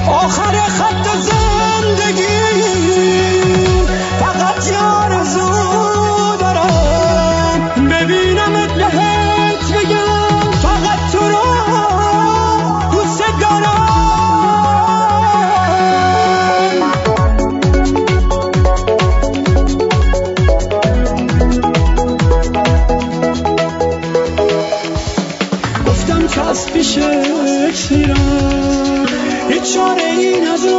آخر خط زندگی فقط آرزو دارم ببینمت بهت بگم فقط تو رو دوست دارم. گفتم که از پیشت میرم هیچ چاره ای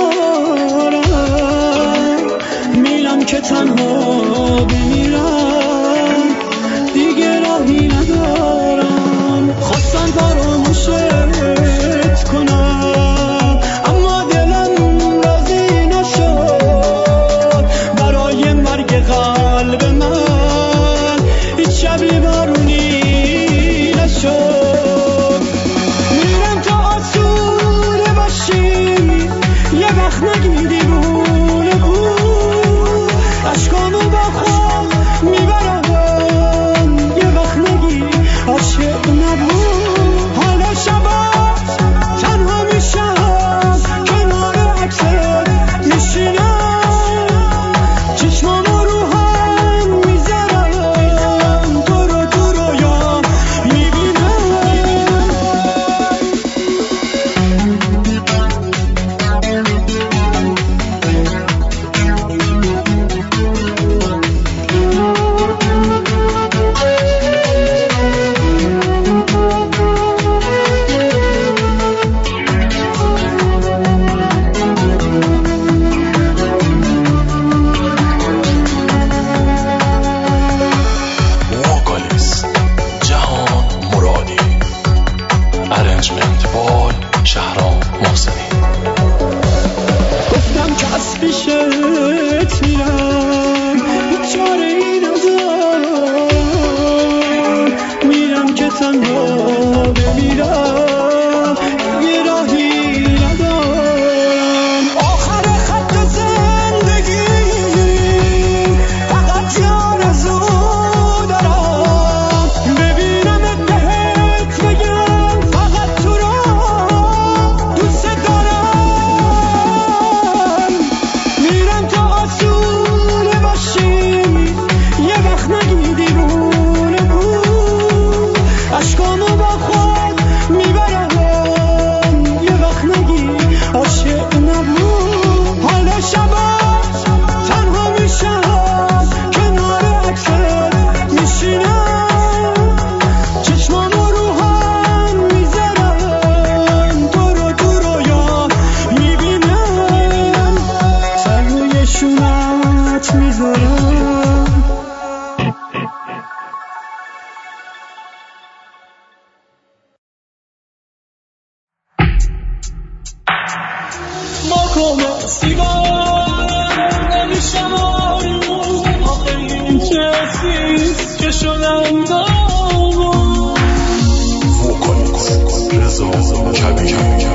ندارم میرم که تنها بمیرم دیگه راهی ندارم. خواستم فراموشت کنم اما دلم راضی نشد برای مرگ قلب من هیچ شبی بارونی نشد. میرم تا آسوده باشی یه وقت نگی دیوونه بود عشقامو با خود میبرم یه وقت نگی عاشق نبود. حالا شبا تنها میشم کنار عکست میشینم چشمامو رو هم میذارم تو رو تو رویا میبینم. وکالیست جهان مرادی، ارنجمنت بای شهرام محسنی. گفتم که از پیشت میرم هیچ چاره ای ندارم میرم که تنها بمیرم یه راهی ندارم. آخر خط زندگی فقط آرزو دارم ببینمت بهت بگم فقط تو رو دوست دارم. میرم تا آسوده باشی یه وقت نگی دیوونه بود عشقامو با خود میبرم یه وقت نگی عاشق نبود. حالا شبا تنها میشم کنار عکست میشینم چشمامو رو هم میذارم تو رو تو رویا میبینم سر روی شونت میذارم. ماکوم سیگار نمیشم آروم آخه این چسیست که شدم داغون. وکالیست رضا کبیر.